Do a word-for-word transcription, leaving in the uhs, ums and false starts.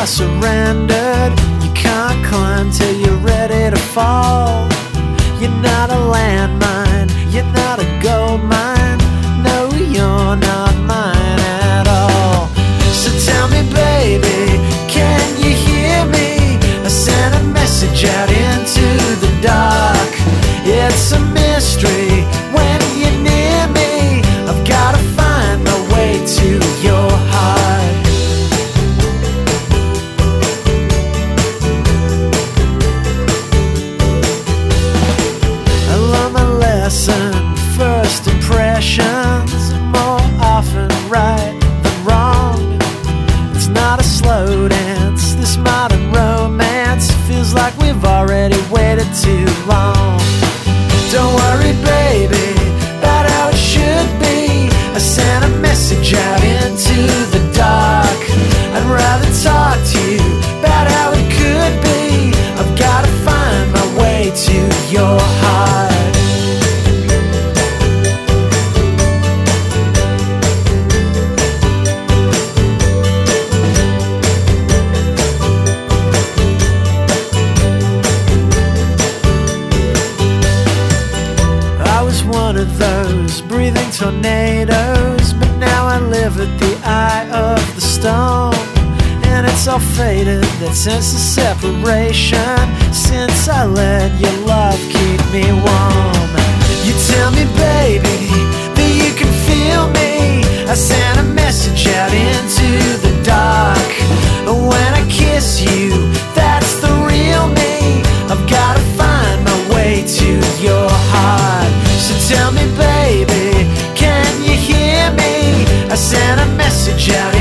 surrendered. You can't climb till you're ready to fall. You're not a landmine, you're not a gold mine. No, you're not mine at all. So tell me, baby, can you hear me? I sent a message out into the dark. It's a mystery when you're near me. I've gotta find my way to your heart. I learned my lesson. First impressions are more often right than wrong. It's not a slow dance, this modern romance feels like we've already waited too long. Don't worry, baby, about how it should be. I sent a message out into the dark. I'd rather talk to you about how it could be. I've gotta find my way to your heart. One of those breathing tornadoes, but now I live at the eye of the storm. And it's all faded, that sense of separation, since I let your love keep me warm. You tell me, baby, that you can feel me. I sent a message out into the dark. When I kiss you, that's the real me. I've gotta find my way to your heart. So tell me, baby, can you hear me? I sent a message out